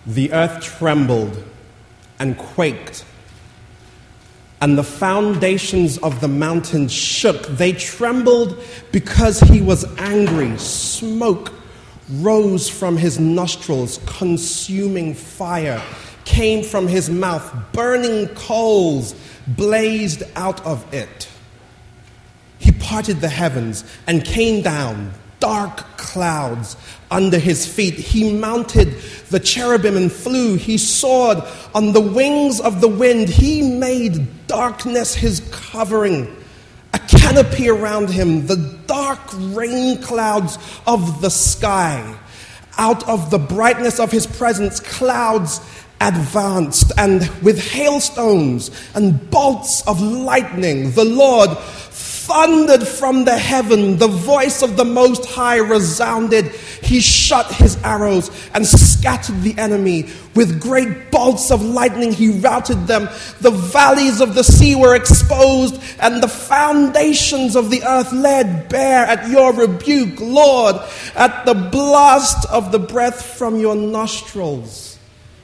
The earth trembled and quaked, and the foundations of the mountains shook. They trembled because he was angry. Smoke rose from his nostrils. Consuming fire came from his mouth. Burning coals blazed out of it. He parted the heavens and came down, dark clouds under his feet. He mounted the cherubim and flew. He soared on the wings of the wind. He made darkness his covering, a canopy around him, the dark rain clouds of the sky. Out of the brightness of his presence, clouds advanced, and with hailstones and bolts of lightning, the Lord thundered from the heaven. The voice of the Most High resounded. He shot his arrows and scattered the enemy. With great bolts of lightning he routed them. The valleys of the sea were exposed, and the foundations of the earth laid bare at your rebuke, Lord, at the blast of the breath from your nostrils.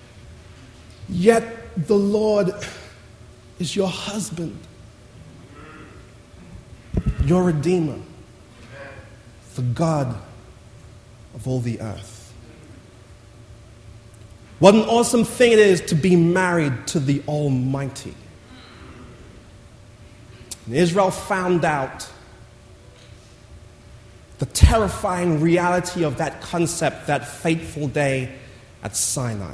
Yet the Lord is your husband, your Redeemer, the God of all the earth. What an awesome thing it is to be married to the Almighty. And Israel found out the terrifying reality of that concept that fateful day at Sinai.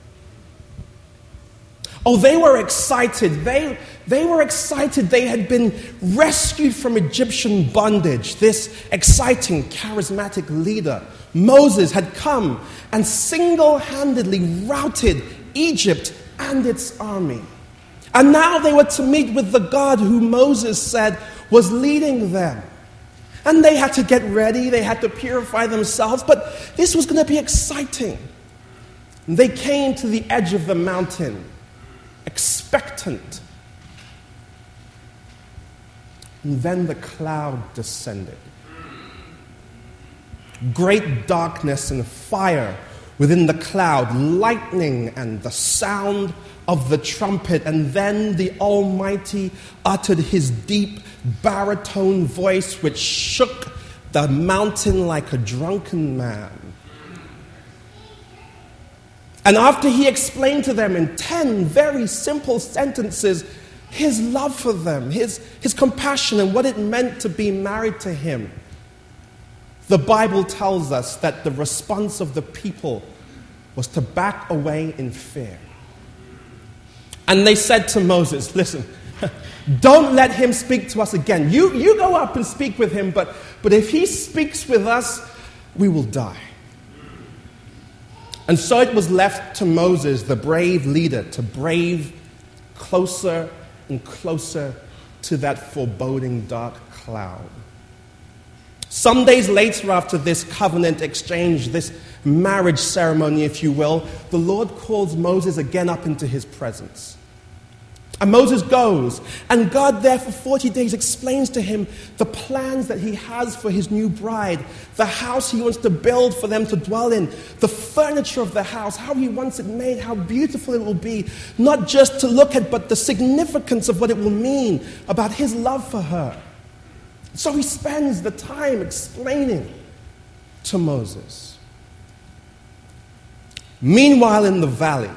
Oh, they were excited. They were excited. They had been rescued from Egyptian bondage. This exciting, charismatic leader, Moses, had come and single-handedly routed Egypt and its army. And now they were to meet with the God who Moses said was leading them. And they had to get ready. They had to purify themselves. But this was going to be exciting. They came to the edge of the mountain, expectant. And then the cloud descended. Great darkness and fire within the cloud, lightning and the sound of the trumpet. And then the Almighty uttered his deep baritone voice, which shook the mountain like a drunken man. And after he explained to them in 10 very simple sentences his love for them, his compassion, and what it meant to be married to him, the Bible tells us that the response of the people was to back away in fear. And they said to Moses, listen, don't let him speak to us again. You go up and speak with him, but if he speaks with us, we will die. And so it was left to Moses, the brave leader, to brave closer and closer to that foreboding dark cloud. Some days later, after this covenant exchange, this marriage ceremony, if you will, the Lord calls Moses again up into his presence. And Moses goes, and God there for 40 days explains to him the plans that he has for his new bride, the house he wants to build for them to dwell in, the furniture of the house, how he wants it made, how beautiful it will be, not just to look at, but the significance of what it will mean about his love for her. So he spends the time explaining to Moses. Meanwhile, in the valley,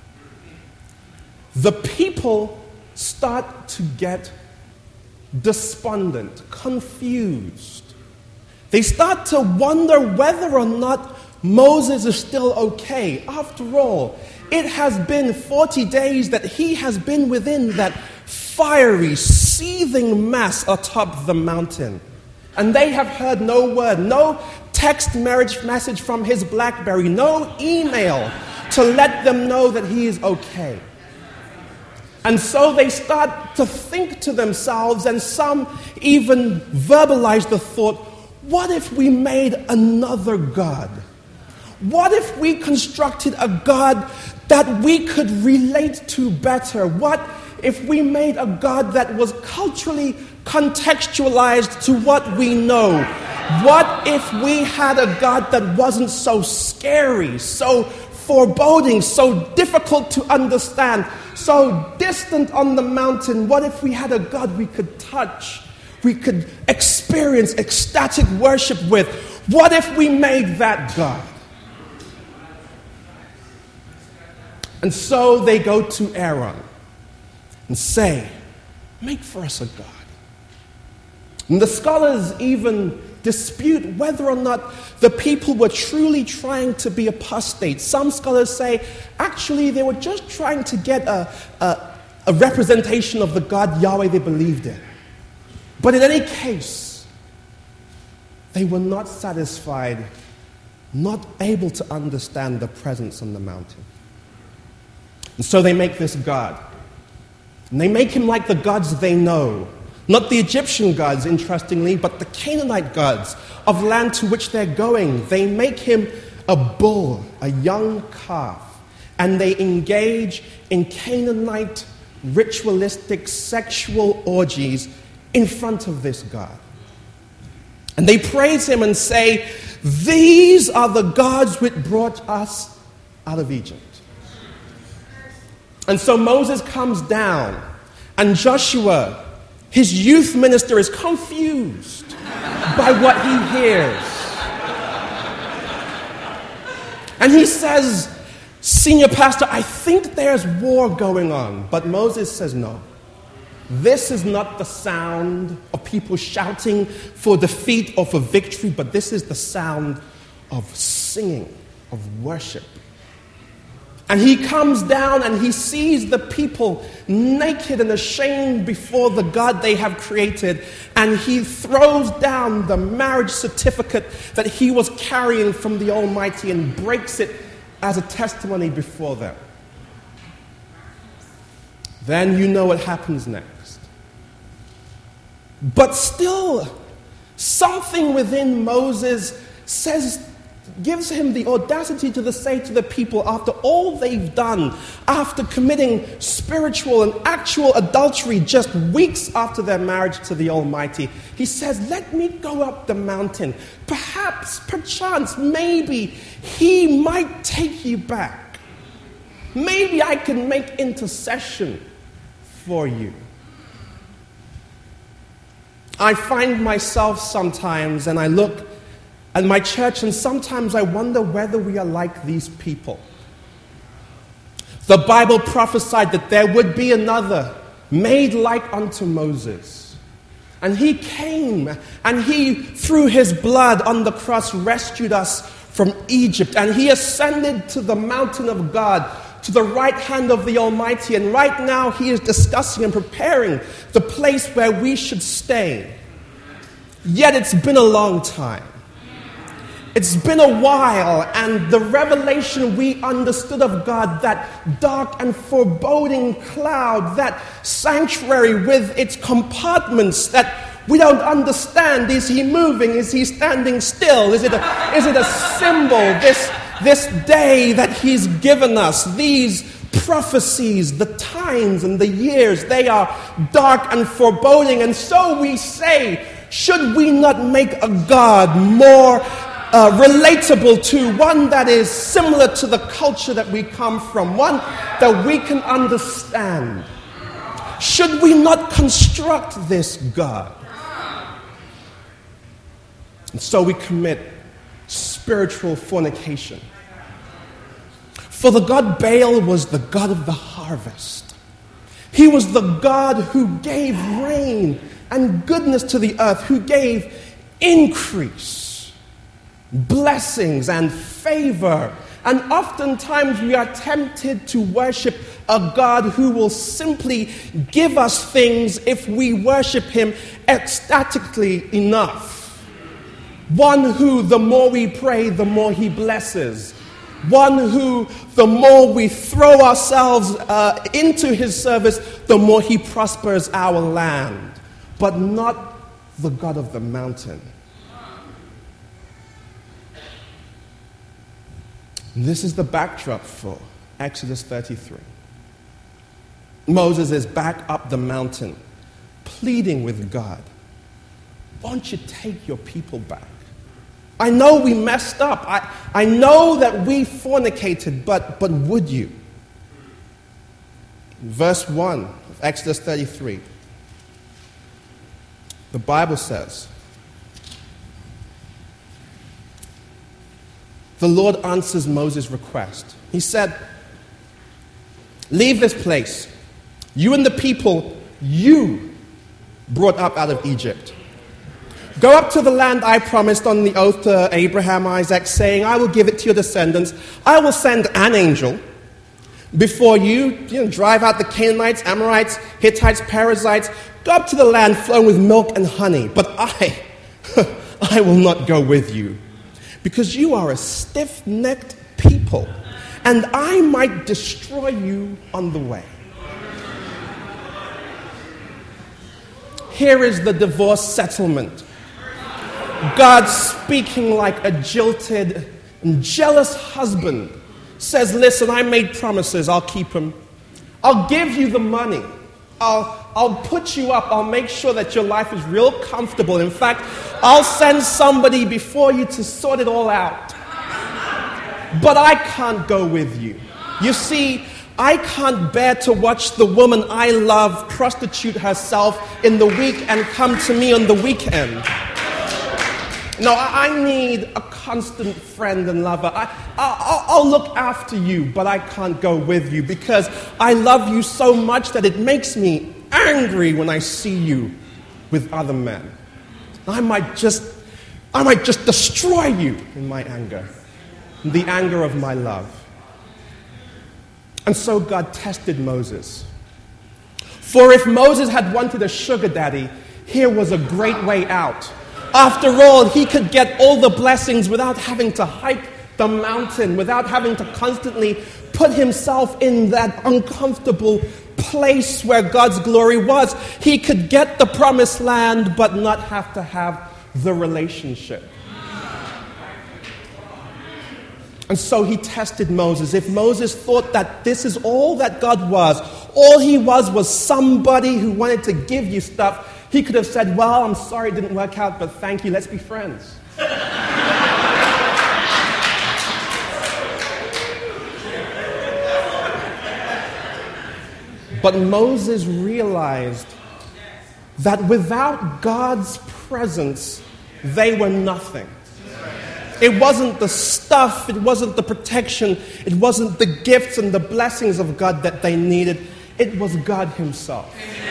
the people start to get despondent, confused. They start to wonder whether or not Moses is still okay. After all, it has been 40 days that he has been within that fiery, seething mass atop the mountain. And they have heard no word, no text marriage message from his BlackBerry, no email to let them know that he is okay. And so they start to think to themselves, and some even verbalize the thought, what if we made another God? What if we constructed a God that we could relate to better? What if we made a God that was culturally contextualized to what we know? What if we had a God that wasn't so scary, so foreboding, so difficult to understand, so distant on the mountain. What if we had a God we could touch, we could experience ecstatic worship with? What if we made that God? And so they go to Aaron and say, make for us a God. And the scholars even dispute whether or not the people were truly trying to be apostate. Some scholars say, actually, they were just trying to get a representation of the God Yahweh they believed in. But in any case, they were not satisfied, not able to understand the presence on the mountain. And so they make this God. And they make him like the gods they know. Not the Egyptian gods, interestingly, but the Canaanite gods of land to which they're going. They make him a bull, a young calf. And they engage in Canaanite ritualistic sexual orgies in front of this God. And they praise him and say, these are the gods which brought us out of Egypt. And so Moses comes down, and Joshua, his youth minister, is confused by what he hears. And he says, Senior pastor, I think there's war going on. But Moses says, no. This is not the sound of people shouting for defeat or for victory, but this is the sound of singing, of worship. And he comes down and he sees the people naked and ashamed before the God they have created. And he throws down the marriage certificate that he was carrying from the Almighty and breaks it as a testimony before them. Then you know what happens next. But still, something within Moses gives him the audacity to say to the people, after all they've done, after committing spiritual and actual adultery just weeks after their marriage to the Almighty, he says, let me go up the mountain. Perhaps, perchance, maybe he might take you back. Maybe I can make intercession for you. I find myself sometimes, and I look at my church, and sometimes I wonder whether we are like these people. The Bible prophesied that there would be another made like unto Moses. And he came, and he, through his blood on the cross, rescued us from Egypt. And he ascended to the mountain of God, to the right hand of the Almighty. And right now he is discussing and preparing the place where we should stay. Yet it's been a long time. It's been a while, and the revelation we understood of God, that dark and foreboding cloud, that sanctuary with its compartments that we don't understand. Is he moving? Is he standing still? Is it a symbol? This day that he's given us, these prophecies, the times and the years, they are dark and foreboding. And so we say, should we not make a God more relatable to, one that is similar to the culture that we come from, one that we can understand? Should we not construct this God? And so we commit spiritual fornication. For the god Baal was the god of the harvest. He was the God who gave rain and goodness to the earth, who gave increase, blessings and favor. And oftentimes we are tempted to worship a God who will simply give us things if we worship him ecstatically enough. One who, the more we pray, the more he blesses. One who, the more we throw ourselves into his service, the more he prospers our land. But not the God of the mountain. This is the backdrop for Exodus 33. Moses is back up the mountain, pleading with God. Won't you take your people back? I know we messed up. I know that we fornicated, but would you? Verse 1 of Exodus 33. The Bible says, the Lord answers Moses' request. He said, leave this place, you and the people you brought up out of Egypt. Go up to the land I promised on the oath to Abraham, Isaac, saying, I will give it to your descendants. I will send an angel before you, drive out the Canaanites, Amorites, Hittites, Perizzites. Go up to the land flowing with milk and honey. But I will not go with you, because you are a stiff-necked people, and I might destroy you on the way. Here is the divorce settlement. God, speaking like a jilted and jealous husband, says, listen, I made promises, I'll keep them. I'll give you the money. I'll put you up. I'll make sure that your life is real comfortable. In fact, I'll send somebody before you to sort it all out. But I can't go with you. You see, I can't bear to watch the woman I love prostitute herself in the week and come to me on the weekend. No, I need a constant friend and lover. I'll look after you, but I can't go with you because I love you so much that it makes me angry when I see you with other men. I might just destroy you in my anger, in the anger of my love. And so God tested Moses. For if Moses had wanted a sugar daddy, here was a great way out. After all, he could get all the blessings without having to hike the mountain, without having to constantly put himself in that uncomfortable place where God's glory was. He could get the promised land, but not have to have the relationship. And so he tested Moses. If Moses thought that this is all that God was, all he was somebody who wanted to give you stuff, he could have said, well, I'm sorry it didn't work out, but thank you, let's be friends. But Moses realized that without God's presence, they were nothing. It wasn't the stuff, it wasn't the protection, it wasn't the gifts and the blessings of God that they needed. It was God himself.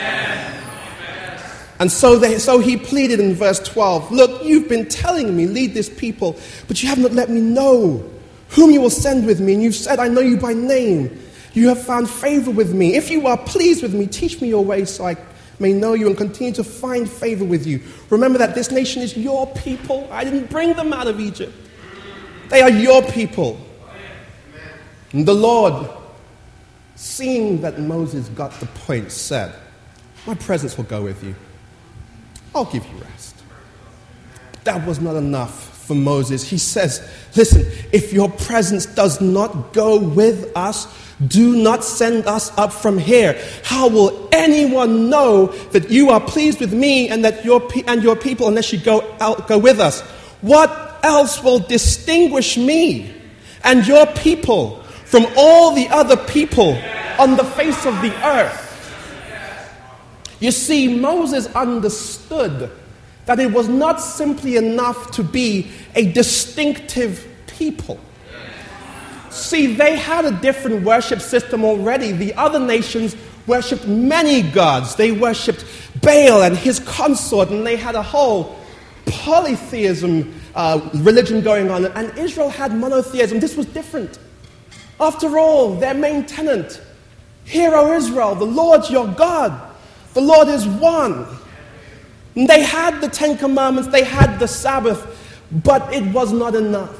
And so he pleaded in verse 12, look, you've been telling me, lead this people, but you have not let me know whom you will send with me. And you've said, I know you by name. You have found favor with me. If you are pleased with me, teach me your ways so I may know you and continue to find favor with you. Remember that this nation is your people. I didn't bring them out of Egypt. They are your people. And the Lord, seeing that Moses got the point, said, my presence will go with you. I'll give you rest. That was not enough for Moses. He says, listen, if your presence does not go with us, do not send us up from here. How will anyone know that you are pleased with me and that your people unless you go with us? What else will distinguish me and your people from all the other people on the face of the earth? You see, Moses understood that it was not simply enough to be a distinctive people. See, they had a different worship system already. The other nations worshipped many gods. They worshipped Baal and his consort, and they had a whole polytheism religion going on. And Israel had monotheism. This was different. After all, their main tenet, hear, O Israel, the Lord your God, the Lord is one. And they had the Ten Commandments, they had the Sabbath, but it was not enough.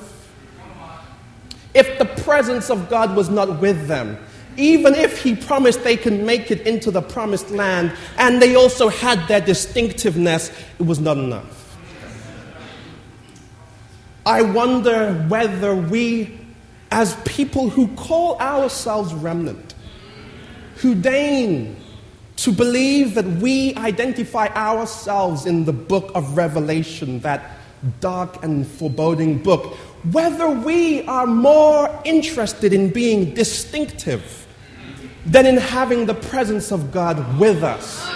If the presence of God was not with them, even if he promised they could make it into the promised land, and they also had their distinctiveness, it was not enough. I wonder whether we, as people who call ourselves remnant, who deign to believe that we identify ourselves in the book of Revelation, that dark and foreboding book, whether we are more interested in being distinctive than in having the presence of God with us.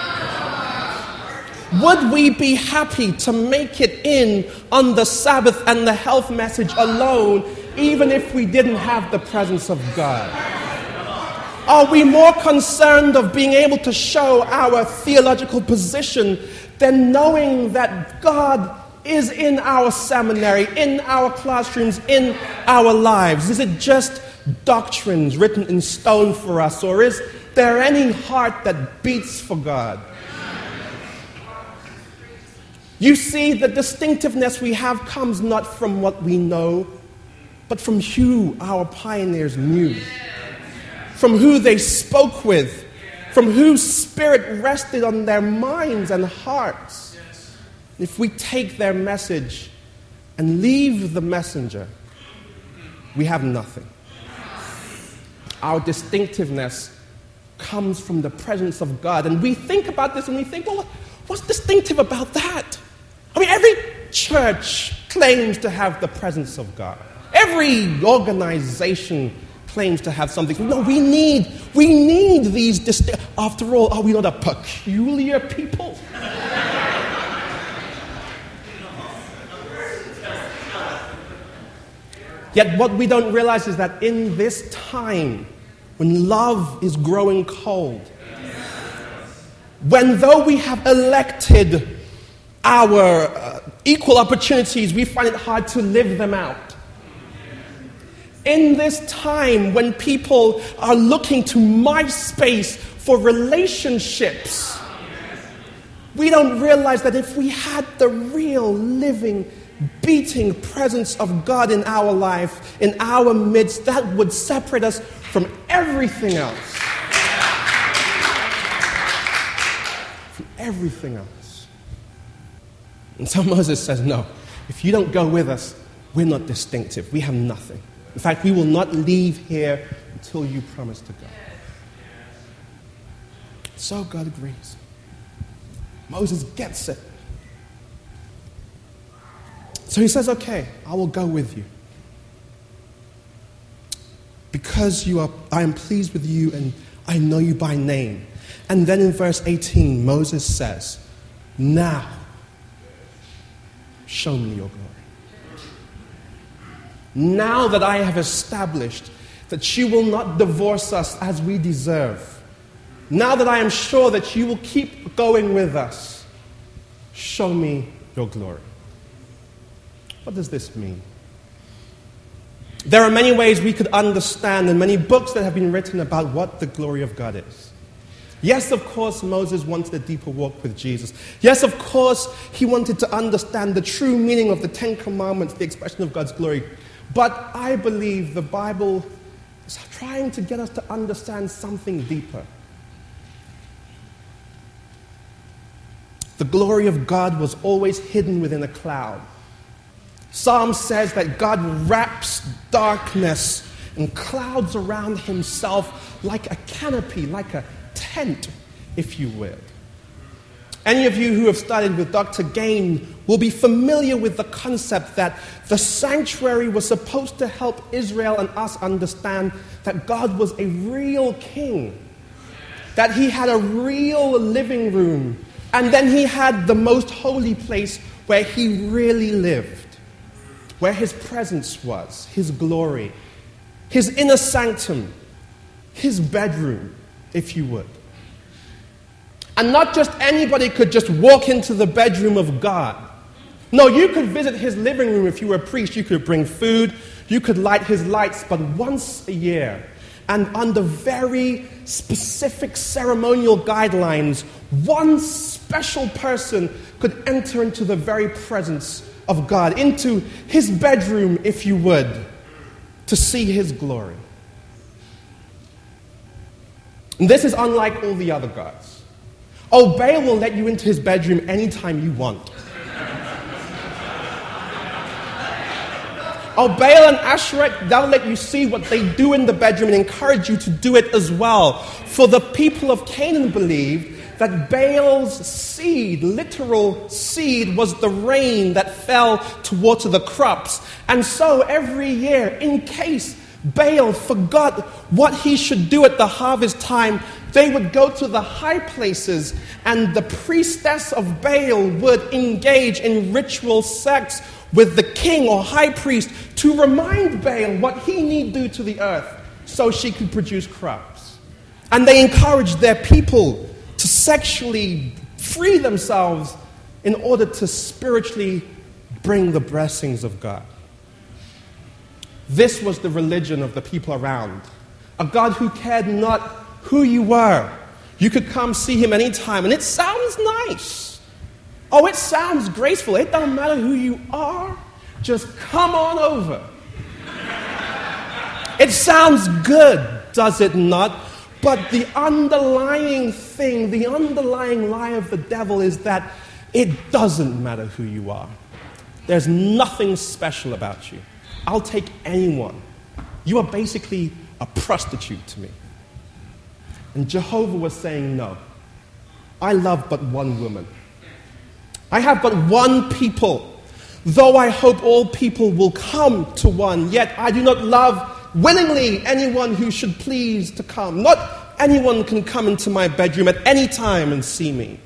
Would we be happy to make it in on the Sabbath and the health message alone, even if we didn't have the presence of God? Are we more concerned of being able to show our theological position than knowing that God is in our seminary, in our classrooms, in our lives? Is it just doctrines written in stone for us, or is there any heart that beats for God? You see, the distinctiveness we have comes not from what we know, but from who our pioneers knew, from who they spoke with, from whose spirit rested on their minds and hearts. If we take their message and leave the messenger, we have nothing. Our distinctiveness comes from the presence of God. And we think about this and we think, well, what's distinctive about that? I mean, every church claims to have the presence of God. Every organization claims to have something. No, we need these after all, are we not a peculiar people? Yet what we don't realize is that in this time, when love is growing cold, when though we have elected our equal opportunities, we find it hard to live them out. In this time when people are looking to MySpace for relationships, we don't realize that if we had the real, living, beating presence of God in our life, in our midst, that would separate us from everything else. From everything else. And so Moses says, no, if you don't go with us, we're not distinctive. We have nothing. In fact, we will not leave here until you promise to go. So God agrees. Moses gets it. So he says, okay, I will go with you. Because I am pleased with you and I know you by name. And then in verse 18, Moses says, now, show me your glory. Now that I have established that you will not divorce us as we deserve, now that I am sure that you will keep going with us, show me your glory. What does this mean? There are many ways we could understand and many books that have been written about what the glory of God is. Yes, of course, Moses wanted a deeper walk with Jesus. Yes, of course, he wanted to understand the true meaning of the Ten Commandments, the expression of God's glory. But I believe the Bible is trying to get us to understand something deeper. The glory of God was always hidden within a cloud. Psalm says that God wraps darkness and clouds around himself like a canopy, like a tent, if you will. Any of you who have studied with Dr. Gain will be familiar with the concept that the sanctuary was supposed to help Israel and us understand that God was a real king, that he had a real living room, and then he had the most holy place where he really lived, where his presence was, his glory, his inner sanctum, his bedroom, if you would. And not just anybody could just walk into the bedroom of God. No, you could visit his living room if you were a priest. You could bring food, you could light his lights, but once a year, and under very specific ceremonial guidelines, one special person could enter into the very presence of God, into his bedroom, if you would, to see his glory. And this is unlike all the other gods. Oh, Baal will let you into his bedroom anytime you want. Oh, Baal and Asherah, they'll let you see what they do in the bedroom and encourage you to do it as well. For the people of Canaan believed that Baal's seed, literal seed, was the rain that fell to water the crops. And so every year, in case Baal forgot what he should do at the harvest time, they would go to the high places, and the priestess of Baal would engage in ritual sex with the king or high priest to remind Baal what he need do to the earth so she could produce crops. And they encouraged their people to sexually free themselves in order to spiritually bring the blessings of God. This was the religion of the people around. A God who cared not who you were. You could come see him anytime, and it sounds nice. Oh, it sounds graceful. It don't matter who you are. Just come on over. It sounds good, does it not? But the underlying thing, the underlying lie of the devil is that it doesn't matter who you are. There's nothing special about you. I'll take anyone. You are basically a prostitute to me. And Jehovah was saying, no. I love but one woman. I have but one people. Though I hope all people will come to one, yet I do not love willingly anyone who should please to come. Not anyone can come into my bedroom at any time and see me.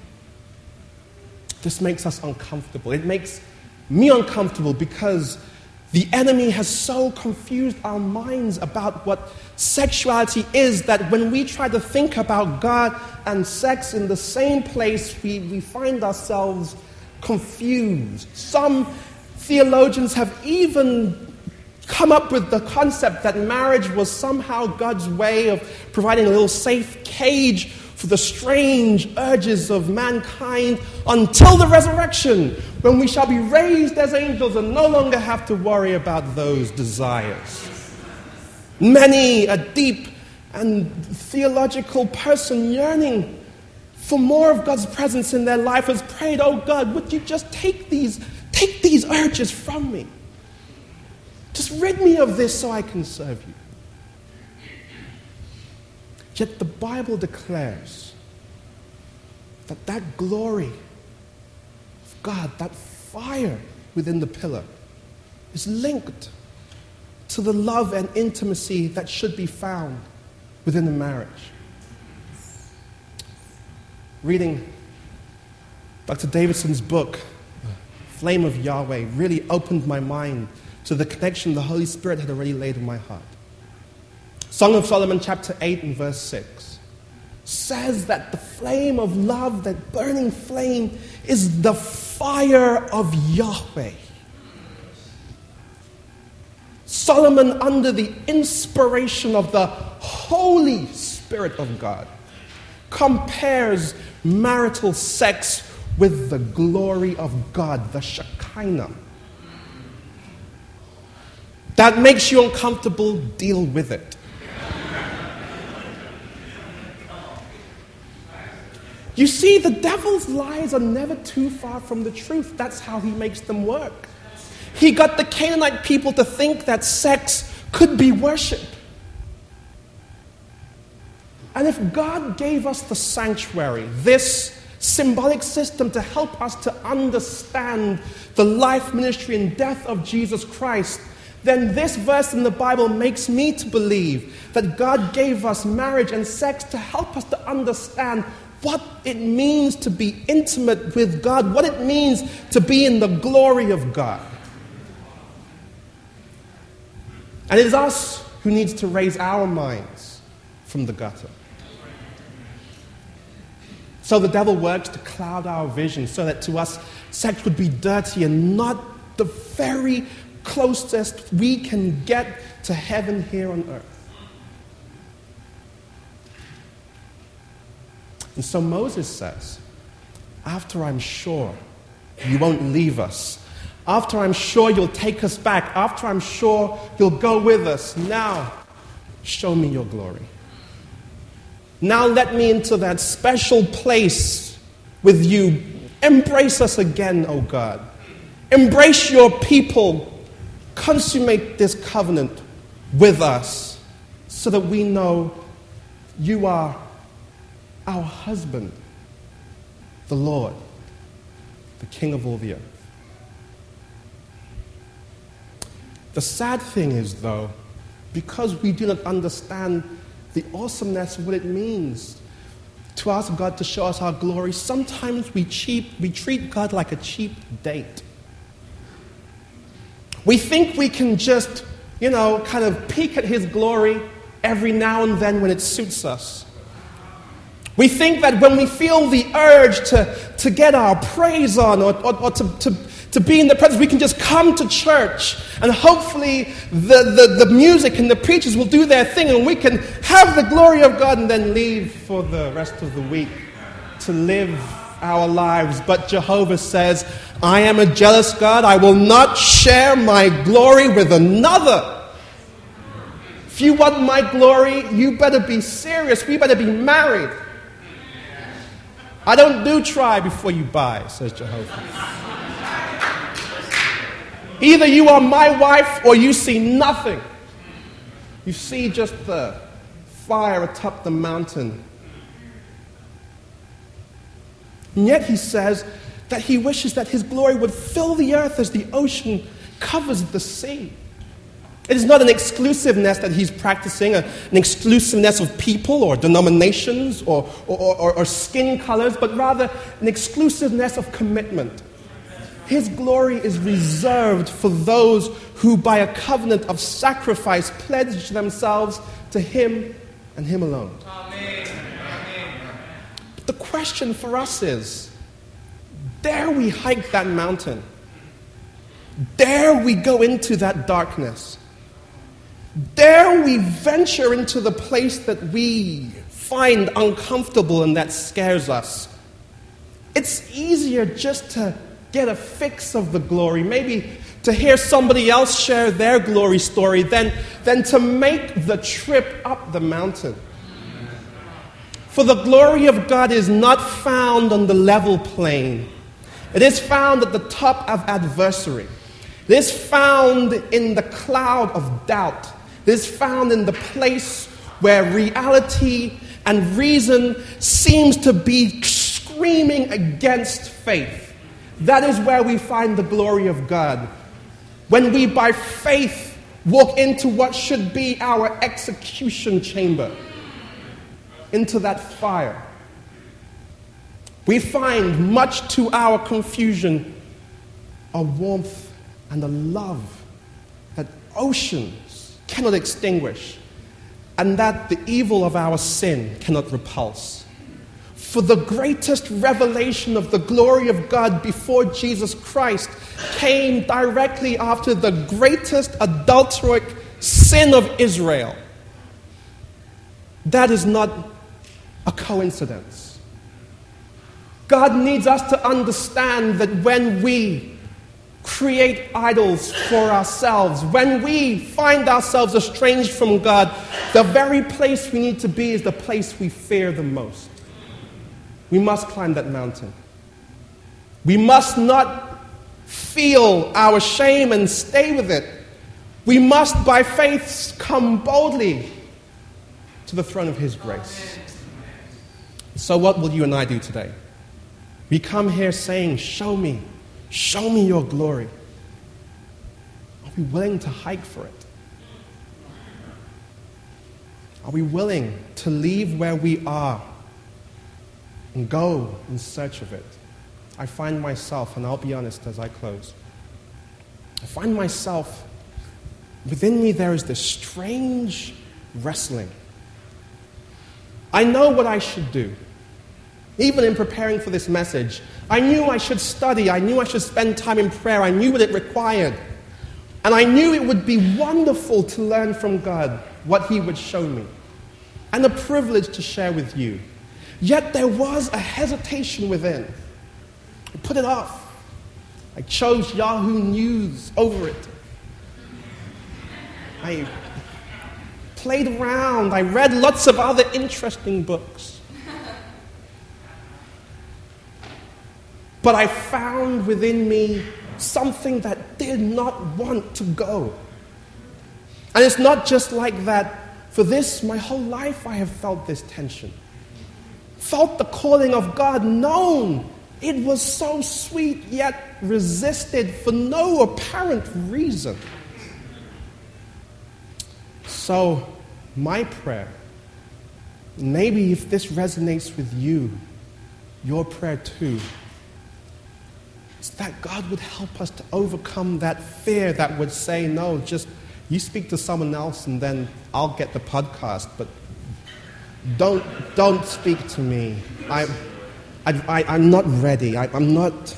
This makes us uncomfortable. It makes me uncomfortable because the enemy has so confused our minds about what sexuality is that when we try to think about God and sex in the same place, we find ourselves confused. Some theologians have even come up with the concept that marriage was somehow God's way of providing a little safe cage for the strange urges of mankind until the resurrection, when we shall be raised as angels and no longer have to worry about those desires. Many a deep and theological person yearning for more of God's presence in their life has prayed, oh God, would you just take these urges from me? Just rid me of this so I can serve you. Yet the Bible declares that glory of God, that fire within the pillar, is linked to the love and intimacy that should be found within the marriage. Reading Dr. Davidson's book, Flame of Yahweh, really opened my mind to the connection the Holy Spirit had already laid in my heart. Song of Solomon chapter 8 and verse 6 says that the flame of love, that burning flame, is the fire of Yahweh. Solomon, under the inspiration of the Holy Spirit of God, compares marital sex with the glory of God, the Shekinah. That makes you uncomfortable, deal with it. You see, the devil's lies are never too far from the truth. That's how he makes them work. He got the Canaanite people to think that sex could be worship. And if God gave us the sanctuary, this symbolic system to help us to understand the life, ministry, and death of Jesus Christ, then this verse in the Bible makes me to believe that God gave us marriage and sex to help us to understand what it means to be intimate with God, what it means to be in the glory of God. And it is us who needs to raise our minds from the gutter. So the devil works to cloud our vision so that to us sex would be dirty and not the very closest we can get to heaven here on earth. And so Moses says, after I'm sure you won't leave us, after I'm sure you'll take us back, after I'm sure you'll go with us, now show me your glory. Now let me into that special place with you. Embrace us again, O God. Embrace your people. Consummate this covenant with us so that we know you are our husband the Lord, the King of all the earth. The sad thing is, though, because we do not understand the awesomeness of what it means to ask God to show us our glory, sometimes we treat God like a cheap date. We think we can just, kind of peek at His glory every now and then when it suits us. We think that when we feel the urge to get our praise on or to be in the presence, we can just come to church and hopefully the music and the preachers will do their thing and we can have the glory of God and then leave for the rest of the week to live our lives. But Jehovah says, I am a jealous God. I will not share my glory with another. If you want my glory, you better be serious. We better be married. I don't do try before you buy, says Jehovah. Either you are my wife or you see nothing. You see just the fire atop the mountain. And yet he says that he wishes that his glory would fill the earth as the ocean covers the sea. It is not an exclusiveness that he's practicing, an exclusiveness of people or denominations or skin colors, but rather an exclusiveness of commitment. His glory is reserved for those who, by a covenant of sacrifice, pledge themselves to Him and Him alone. Amen. But the question for us is, dare we hike that mountain? Dare we go into that darkness? Dare we venture into the place that we find uncomfortable and that scares us? It's easier just to get a fix of the glory, maybe to hear somebody else share their glory story, than to make the trip up the mountain. For the glory of God is not found on the level plain. It is found at the top of adversary. It is found in the cloud of doubt. It is found in the place where reality and reason seems to be screaming against faith. That is where we find the glory of God. When we, by faith, walk into what should be our execution chamber, into that fire, we find, much to our confusion, a warmth and a love that oceans cannot extinguish, and that the evil of our sin cannot repulse. For the greatest revelation of the glory of God before Jesus Christ came directly after the greatest adulteric sin of Israel. That is not a coincidence. God needs us to understand that when we create idols for ourselves, when we find ourselves estranged from God, the very place we need to be is the place we fear the most. We must climb that mountain. We must not feel our shame and stay with it. We must, by faith, come boldly to the throne of His grace. So what will you and I do today? We come here saying, show me your glory. Are we willing to hike for it? Are we willing to leave where we are and go in search of it? I find myself, and I'll be honest as I close, I find myself, within me there is this strange wrestling. I know what I should do. Even in preparing for this message, I knew I should study. I knew I should spend time in prayer. I knew what it required. And I knew it would be wonderful to learn from God what He would show me, and a privilege to share with you. Yet there was a hesitation within. I put it off. I chose Yahoo News over it. I played around. I read lots of other interesting books. But I found within me something that did not want to go. And it's not just like that. For this, my whole life I have felt this tension. Felt the calling of God, known It was so sweet, yet resisted for no apparent reason. So, my prayer, maybe if this resonates with you, your prayer too, is that God would help us to overcome that fear that would say, no, just you speak to someone else and then I'll get the podcast, but don't speak to me. I'm not ready. I'm not.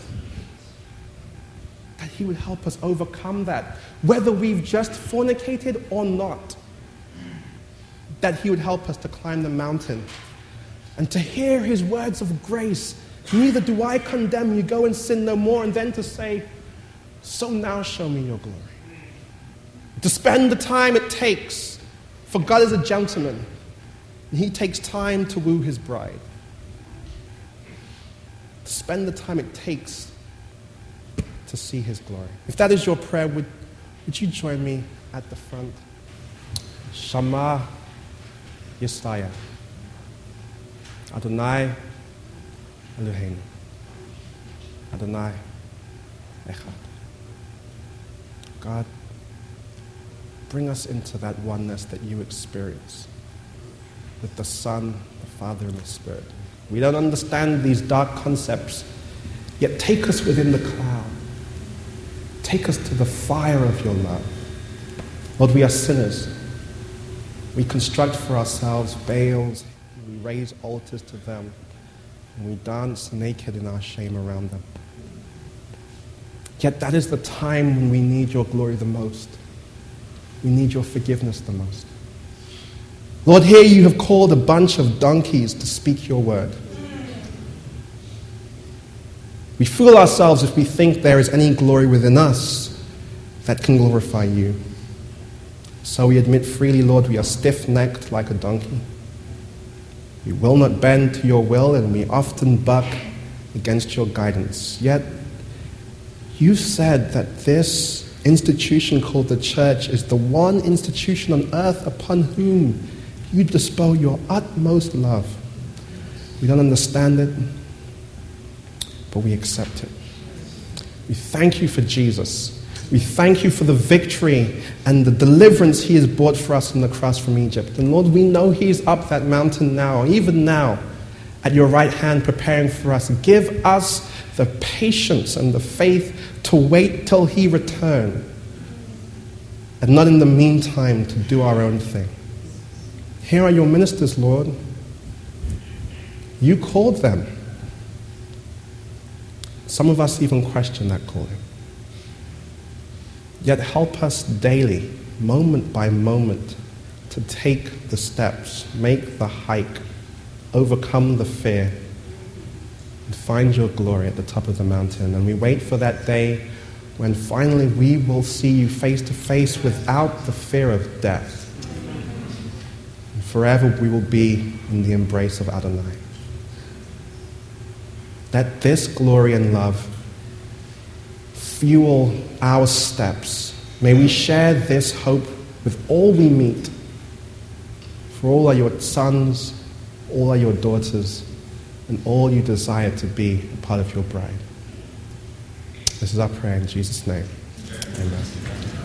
That He would help us overcome that, whether we've just fornicated or not. That He would help us to climb the mountain and to hear His words of grace. Neither do I condemn you, go and sin no more. And then to say, so now show me your glory. To spend the time it takes, for God is a gentleman, and He takes time to woo His bride. To spend the time it takes to see His glory. If that is your prayer, would you join me at the front? Shema Yisrael. Adonai Eloheinu. Adonai Echad. God, bring us into that oneness that you experience with the Son, the Father, and the Spirit. We don't understand these dark concepts, yet take us within the cloud. Take us to the fire of your love. Lord, we are sinners. We construct for ourselves Baals, we raise altars to them, and we dance naked in our shame around them. Yet that is the time when we need your glory the most. We need your forgiveness the most. Lord, here you have called a bunch of donkeys to speak your word. We fool ourselves if we think there is any glory within us that can glorify you. So we admit freely, Lord, we are stiff-necked like a donkey. We will not bend to your will, and we often buck against your guidance. Yet, you said that this institution called the church is the one institution on earth upon whom you bestow your utmost love. We don't understand it, but we accept it. We thank you for Jesus. We thank you for the victory and the deliverance He has brought for us on the cross from Egypt. And Lord, we know He's up that mountain now, even now, at your right hand preparing for us. Give us the patience and the faith to wait till He return, and not in the meantime to do our own thing. Here are your ministers, Lord. You called them. Some of us even question that calling. Yet help us daily, moment by moment, to take the steps, make the hike, overcome the fear, and find your glory at the top of the mountain. And we wait for that day when finally we will see you face to face without the fear of death. And forever we will be in the embrace of Adonai. Let this glory and love fuel our steps. May we share this hope with all we meet. For all are your sons, all are your daughters, and all you desire to be a part of your bride. This is our prayer in Jesus' name. Amen.